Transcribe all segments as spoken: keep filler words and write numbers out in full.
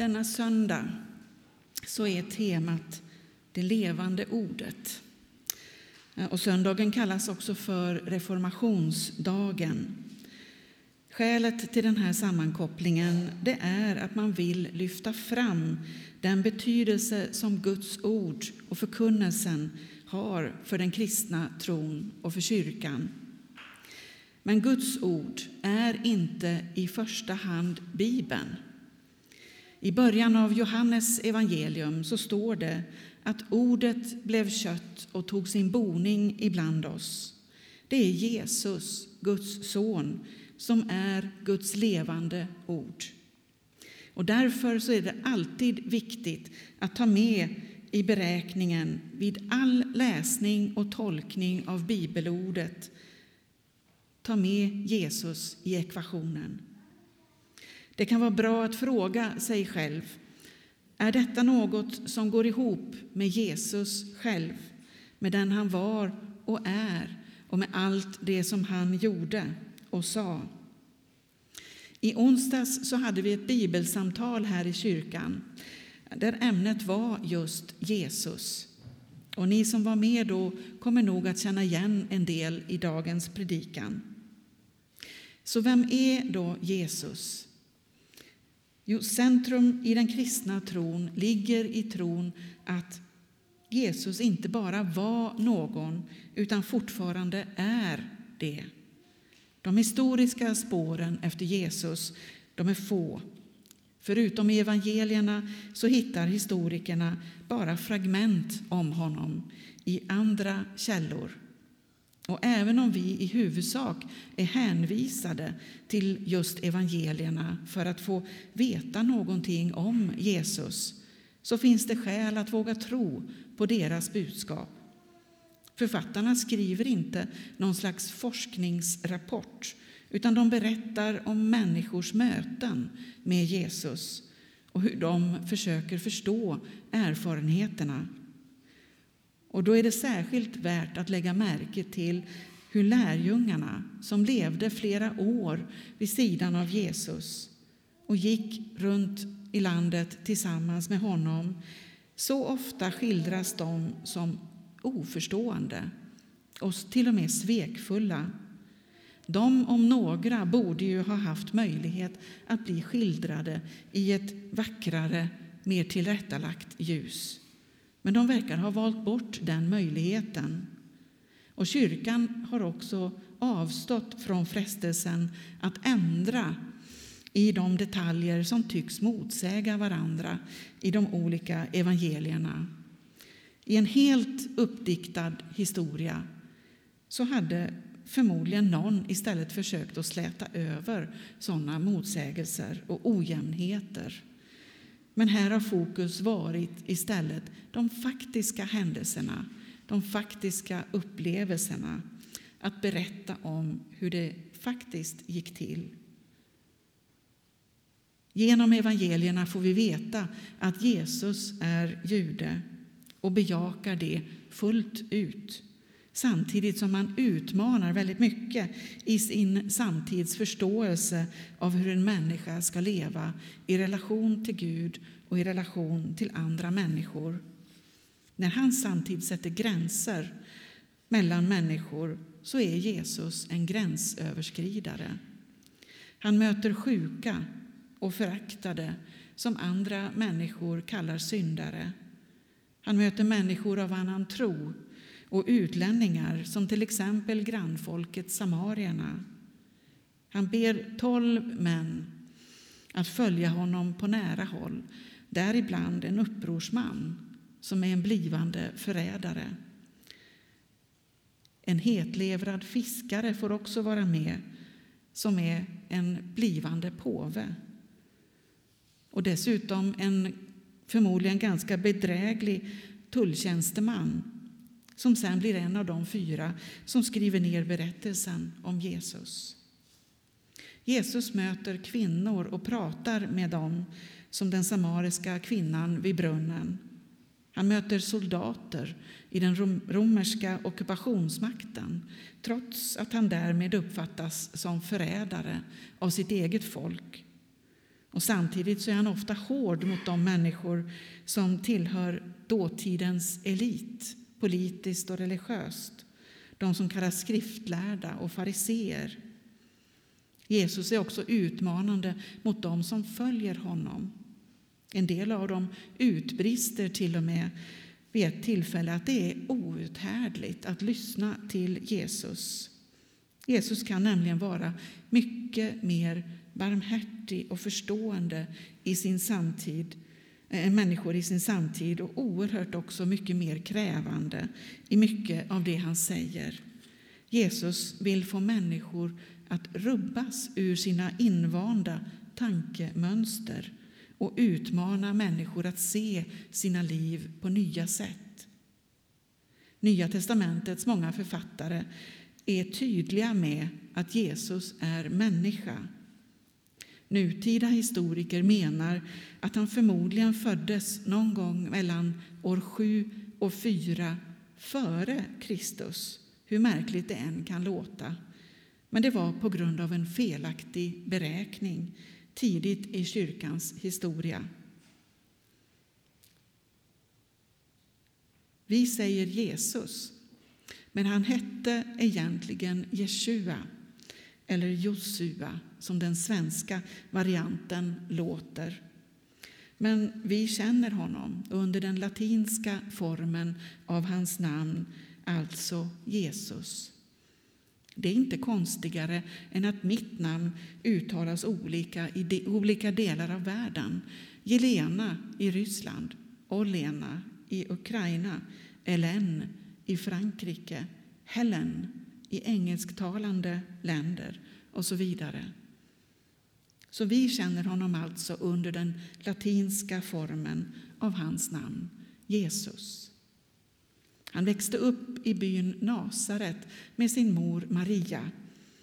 Denna söndag så är temat det levande ordet. Och söndagen kallas också för reformationsdagen. Skälet till den här sammankopplingen det är att man vill lyfta fram den betydelse som Guds ord och förkunnelsen har för den kristna tron och för kyrkan. Men Guds ord är inte i första hand Bibeln. I början av Johannes evangelium så står det att ordet blev kött och tog sin boning ibland oss. Det är Jesus, Guds son, som är Guds levande ord. Och därför så är det alltid viktigt att ta med i beräkningen vid all läsning och tolkning av bibelordet. Ta med Jesus i ekvationen. Det kan vara bra att fråga sig själv, är detta något som går ihop med Jesus själv, med den han var och är och med allt det som han gjorde och sa? I onsdags så hade vi ett bibelsamtal här i kyrkan där ämnet var just Jesus. Och ni som var med då kommer nog att känna igen en del i dagens predikan. Så vem är då Jesus? Jo, centrum i den kristna tron ligger i tron att Jesus inte bara var någon utan fortfarande är det. De historiska spåren efter Jesus, de är få. Förutom i evangelierna så hittar historikerna bara fragment om honom i andra källor. Och även om vi i huvudsak är hänvisade till just evangelierna för att få veta någonting om Jesus, så finns det skäl att våga tro på deras budskap. Författarna skriver inte någon slags forskningsrapport, utan de berättar om människors möten med Jesus och hur de försöker förstå erfarenheterna. Och då är det särskilt värt att lägga märke till hur lärjungarna, som levde flera år vid sidan av Jesus och gick runt i landet tillsammans med honom, så ofta skildras de som oförstående och till och med svekfulla. De om några borde ju ha haft möjlighet att bli skildrade i ett vackrare, mer tillrättalagt ljus. Men de verkar ha valt bort den möjligheten. Och kyrkan har också avstått från frestelsen att ändra i de detaljer som tycks motsäga varandra i de olika evangelierna. I en helt uppdiktad historia så hade förmodligen någon istället försökt att släta över sådana motsägelser och ojämnheter. Men här har fokus varit istället de faktiska händelserna, de faktiska upplevelserna, att berätta om hur det faktiskt gick till. Genom evangelierna får vi veta att Jesus är jude och bejakar det fullt ut, samtidigt som han utmanar väldigt mycket i sin samtidsförståelse av hur en människa ska leva i relation till Gud och i relation till andra människor. När han samtidigt sätter gränser mellan människor så är Jesus en gränsöverskridare. Han möter sjuka och föraktade som andra människor kallar syndare. Han möter människor av annan tro och utlänningar som till exempel grannfolket samarierna. Han ber tolv män att följa honom på nära håll, däribland en upprorsman som är en blivande förrädare. En hetlevrad fiskare får också vara med, som är en blivande påve. Och dessutom en förmodligen ganska bedräglig tulltjänsteman som sen blir en av de fyra som skriver ner berättelsen om Jesus. Jesus möter kvinnor och pratar med dem som den samariska kvinnan vid brunnen. Han möter soldater i den romerska ockupationsmakten, trots att han därmed uppfattas som förrädare av sitt eget folk. Och samtidigt så är han ofta hård mot de människor som tillhör dåtidens elit, politiskt och religiöst. De som kallas skriftlärda och fariseer. Jesus är också utmanande mot de som följer honom. En del av dem utbrister till och med vid ett tillfälle att det är outhärdligt att lyssna till Jesus. Jesus kan nämligen vara mycket mer barmhärtig och förstående i sin samtid, äh, människor i sin samtid och oerhört också mycket mer krävande i mycket av det han säger. Jesus vill få människor att rubbas ur sina invanda tankemönster och utmana människor att se sina liv på nya sätt. Nya testamentets många författare är tydliga med att Jesus är människa. Nutida historiker menar att han förmodligen föddes någon gång mellan år sju och fyra före Kristus, hur märkligt det än kan låta. Men det var på grund av en felaktig beräkning tidigt i kyrkans historia. Vi säger Jesus, men han hette egentligen Jeshua eller Josua som den svenska varianten låter. Men vi känner honom under den latinska formen av hans namn, alltså Jesus. Det är inte konstigare än att mitt namn uttalas olika i de olika delar av världen. Jelena i Ryssland, Olena i Ukraina, Hélène i Frankrike, Helen i engelsktalande länder och så vidare. Så vi känner honom alltså under den latinska formen av hans namn, Jesus. Han växte upp i byn Nasaret med sin mor Maria.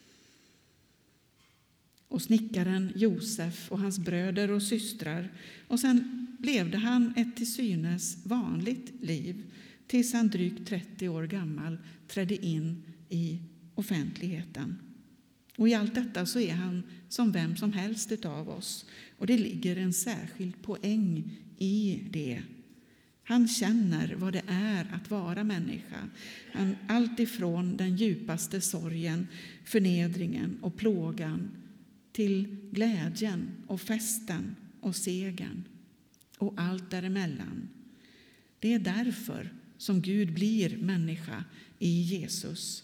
Och snickaren Josef och hans bröder och systrar. Och sen levde han ett till synes vanligt liv tills han drygt trettio år gammal trädde in i offentligheten. Och i allt detta så är han som vem som helst av oss. Och det ligger en särskild poäng i det. Han känner vad det är att vara människa. Han, allt ifrån den djupaste sorgen, förnedringen och plågan till glädjen och festen och segern och allt däremellan. Det är därför som Gud blir människa i Jesus.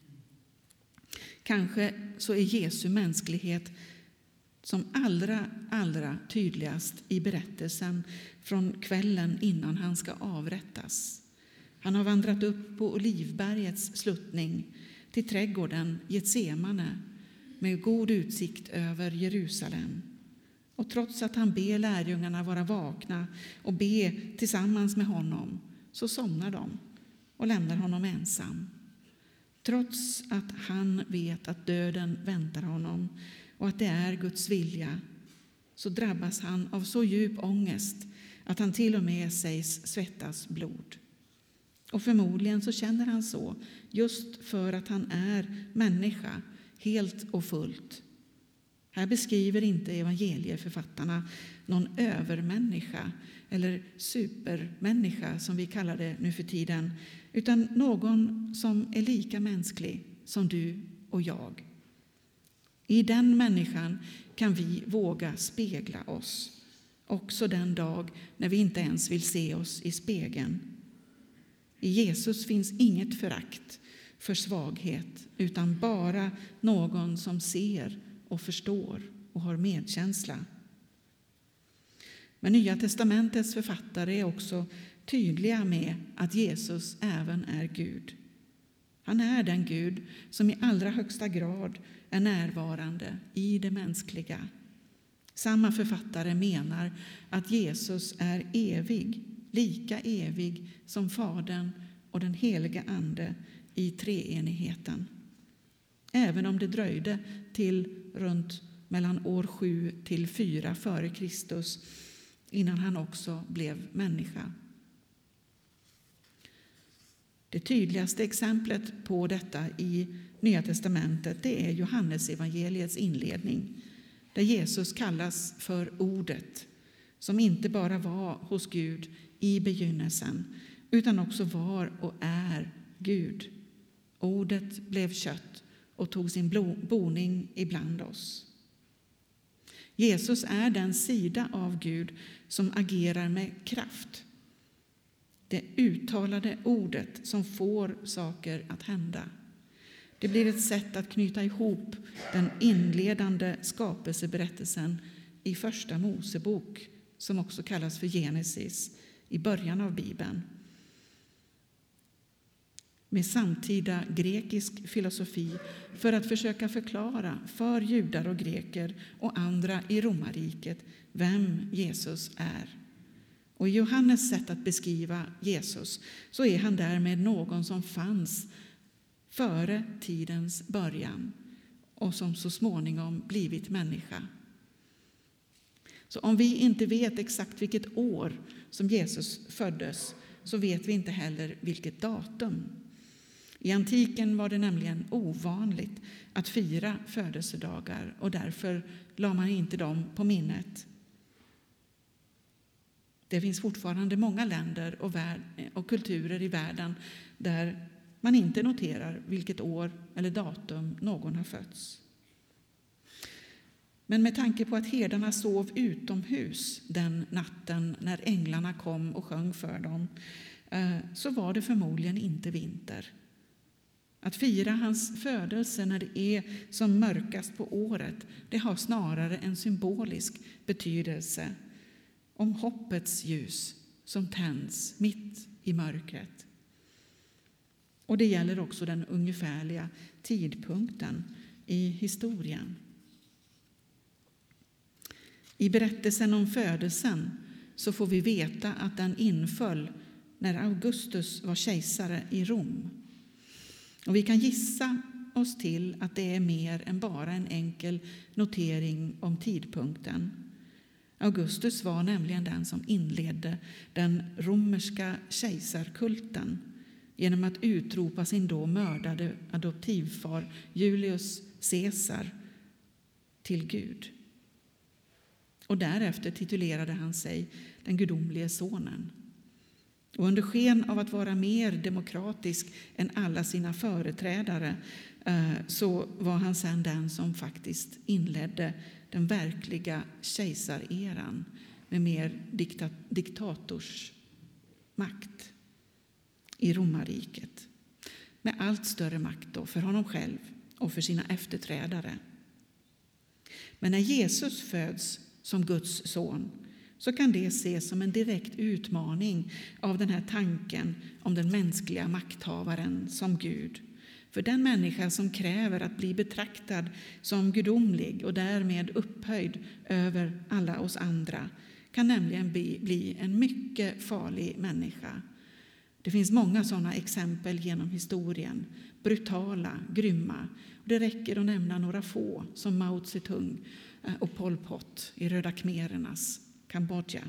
Kanske så är Jesu mänsklighet som allra, allra tydligast i berättelsen från kvällen innan han ska avrättas. Han har vandrat upp på Olivbergets sluttning till trädgården Getsemane med god utsikt över Jerusalem. Och trots att han ber lärjungarna vara vakna och be tillsammans med honom så somnar de och lämnar honom ensam. Trots att han vet att döden väntar honom och att det är Guds vilja så drabbas han av så djup ångest att han till och med sägs svettas blod. Och förmodligen så känner han så just för att han är människa helt och fullt. Här beskriver inte evangelieförfattarna någon övermänniska eller supermänniska som vi kallar det nu för tiden, utan någon som är lika mänsklig som du och jag. I den människan kan vi våga spegla oss, också den dag när vi inte ens vill se oss i spegeln. I Jesus finns inget förakt för svaghet, utan bara någon som ser och förstår och har medkänsla. Men Nya testamentets författare är också tydliga med att Jesus även är Gud. Han är den Gud som i allra högsta grad är närvarande i det mänskliga. Samma författare menar att Jesus är evig, lika evig som Fadern och den heliga Ande i treenigheten. Även om det dröjde till runt mellan år sju till fyra före Kristus innan han också blev människa. Det tydligaste exemplet på detta i Nya testamentet det är Johannes evangeliets inledning. där Jesus kallas för Ordet, som inte bara var hos Gud i begynnelsen, utan också var och är Gud. Ordet blev kött och tog sin boning ibland oss. Jesus är den sida av Gud som agerar med kraft. Det uttalade ordet som får saker att hända. Det blir ett sätt att knyta ihop den inledande skapelseberättelsen i första Mosebok, som också kallas för Genesis, i början av Bibeln, med samtida grekisk filosofi för att försöka förklara för judar och greker och andra i romarriket vem Jesus är. Och i Johannes sätt att beskriva Jesus så är han därmed någon som fanns före tidens början och som så småningom blivit människa. Så om vi inte vet exakt vilket år som Jesus föddes, så vet vi inte heller vilket datum. I antiken var det nämligen ovanligt att fira födelsedagar, och därför la man inte dem på minnet. Det finns fortfarande många länder och, värld, och kulturer i världen där man inte noterar vilket år eller datum någon har fötts. Men med tanke på att herdarna sov utomhus den natten när änglarna kom och sjöng för dem, så var det förmodligen inte vinter. Att fira hans födelse när det är som mörkast på året, det har snarare en symbolisk betydelse om hoppets ljus som tänds mitt i mörkret. Och det gäller också den ungefärliga tidpunkten i historien. I berättelsen om födelsen så får vi veta att den inföll när Augustus var kejsare i Rom. Och vi kan gissa oss till att det är mer än bara en enkel notering om tidpunkten. Augustus var nämligen den som inledde den romerska kejsarkulten genom att utropa sin då mördade adoptivfar Julius Caesar till Gud. Och därefter titulerade han sig den gudomlige sonen. Och under sken av att vara mer demokratisk än alla sina företrädare så var han sedan den som faktiskt inledde den verkliga kejsareran med mer dikta- diktators makt i romarriket. Med allt större makt då för honom själv och för sina efterträdare. Men när Jesus föds som Guds son så kan det ses som en direkt utmaning av den här tanken om den mänskliga makthavaren som Gud. För den människa som kräver att bli betraktad som gudomlig och därmed upphöjd över alla oss andra kan nämligen bli, bli en mycket farlig människa. Det finns många sådana exempel genom historien, brutala, grymma. Det räcker att nämna några få som Mao Zedong och Pol Pot i Röda khmerernas Kambodja.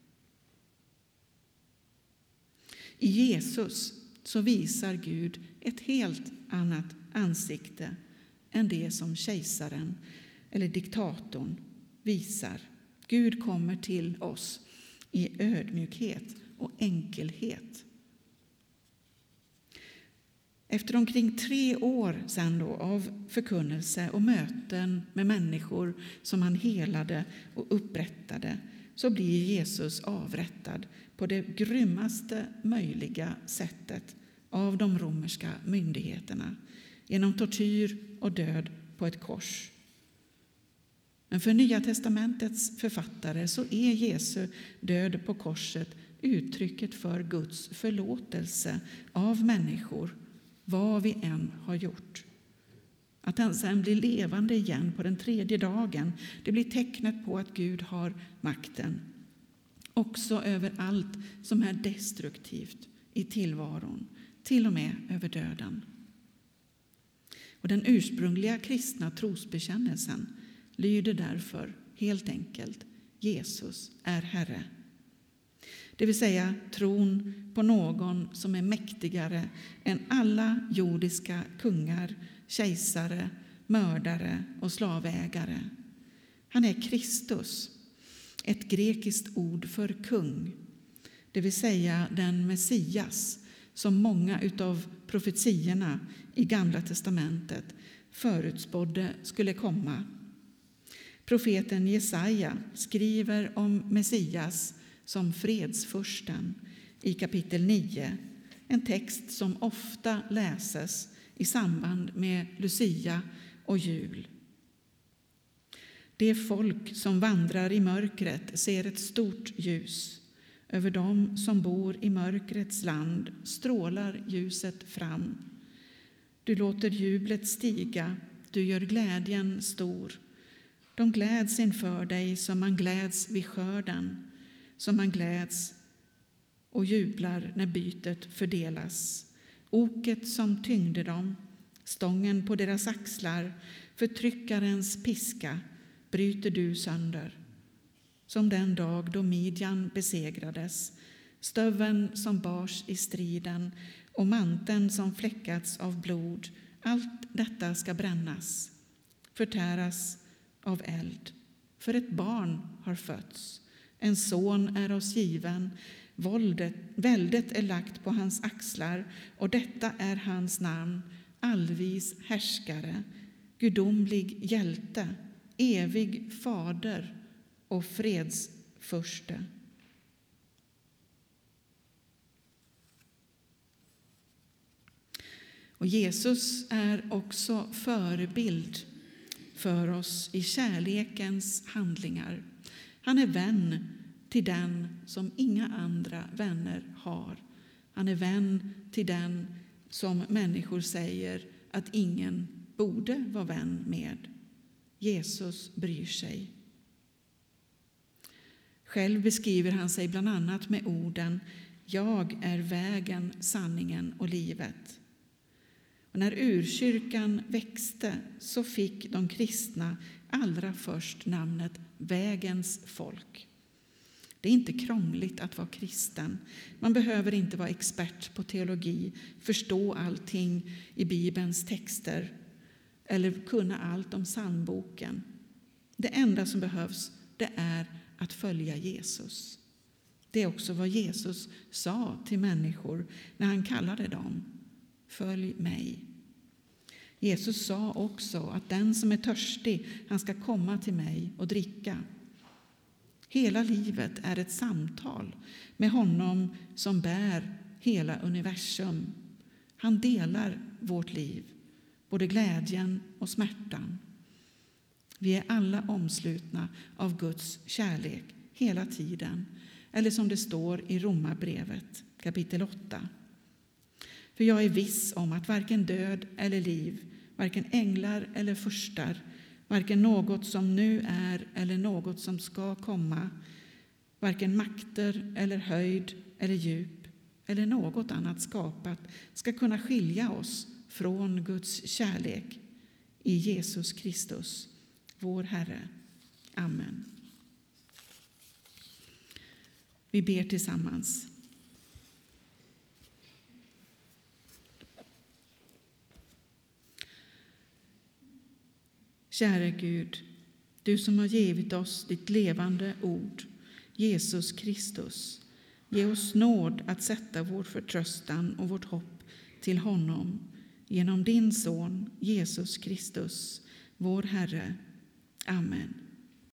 I Jesus så visar Gud ett helt annat ansikte än det som kejsaren eller diktatorn visar. Gud kommer till oss i ödmjukhet och enkelhet. Efter omkring tre år sedan då av förkunnelse och möten med människor som han helade och upprättade så blir Jesus avrättad på det grymmaste möjliga sättet av de romerska myndigheterna genom tortyr och död på ett kors. Men för Nya testamentets författare så är Jesu död på korset uttrycket för Guds förlåtelse av människor, vad vi än har gjort. Att han sen blir levande igen på den tredje dagen, det blir tecknet på att Gud har makten. Också över allt som är destruktivt i tillvaron, till och med över döden. Och den ursprungliga kristna trosbekännelsen lyder därför helt enkelt: Jesus är Herre. Det vill säga tron på någon som är mäktigare än alla jordiska kungar, kejsare, mördare och slavägare. Han är Kristus, ett grekiskt ord för kung, det vill säga den Messias som många utav profetierna i Gamla testamentet förutspådde skulle komma. Profeten Jesaja skriver om Messias som fredsfursten i kapitel nio, en text som ofta läses i samband med Lucia och jul. Det folk som vandrar i mörkret ser ett stort ljus. Över dem som bor i mörkrets land strålar ljuset fram. Du låter jublet stiga, du gör glädjen stor. De gläds inför dig som man gläds vid skörden, som man gläds och jublar när bytet fördelas. Oket som tyngde dem, stången på deras axlar, förtryckarens piska bryter du sönder. Som den dag då Midjan besegrades, stöven som bars i striden och manteln som fläckats av blod, allt detta ska brännas, förtäras av eld. För ett barn har fötts, en son är oss given, våldet, väldet är lagt på hans axlar, och detta är hans namn, allvis härskare, gudomlig hjälte, evig fader och fredsfurste. Och Jesus är också förebild för oss i kärlekens handlingar. Han är vän till den som inga andra vänner har. Han är vän till den som människor säger att ingen borde vara vän med. Jesus bryr sig. Själv beskriver han sig bland annat med orden: jag är vägen, sanningen och livet. Och när urkyrkan växte så fick de kristna allra först namnet vägens folk. Det är inte krångligt att vara kristen. Man behöver inte vara expert på teologi, förstå allting i Bibelns texter eller kunna allt om psalmboken. Det enda som behövs, det är att följa Jesus. Det är också vad Jesus sa till människor när han kallade dem: följ mig. Jesus sa också att den som är törstig, han ska komma till mig och dricka. Hela livet är ett samtal med honom som bär hela universum. Han delar vårt liv, både glädjen och smärtan. Vi är alla omslutna av Guds kärlek hela tiden, eller som det står i Romarbrevet kapitel åtta. För jag är viss om att varken död eller liv, varken änglar eller furstar, varken något som nu är eller något som ska komma, varken makter eller höjd eller djup eller något annat skapat ska kunna skilja oss från Guds kärlek i Jesus Kristus, vår Herre. Amen. Vi ber tillsammans. Käre Gud, du som har givit oss ditt levande ord, Jesus Kristus, ge oss nåd att sätta vår förtröstan och vårt hopp till honom genom din son Jesus Kristus, vår Herre. Amen.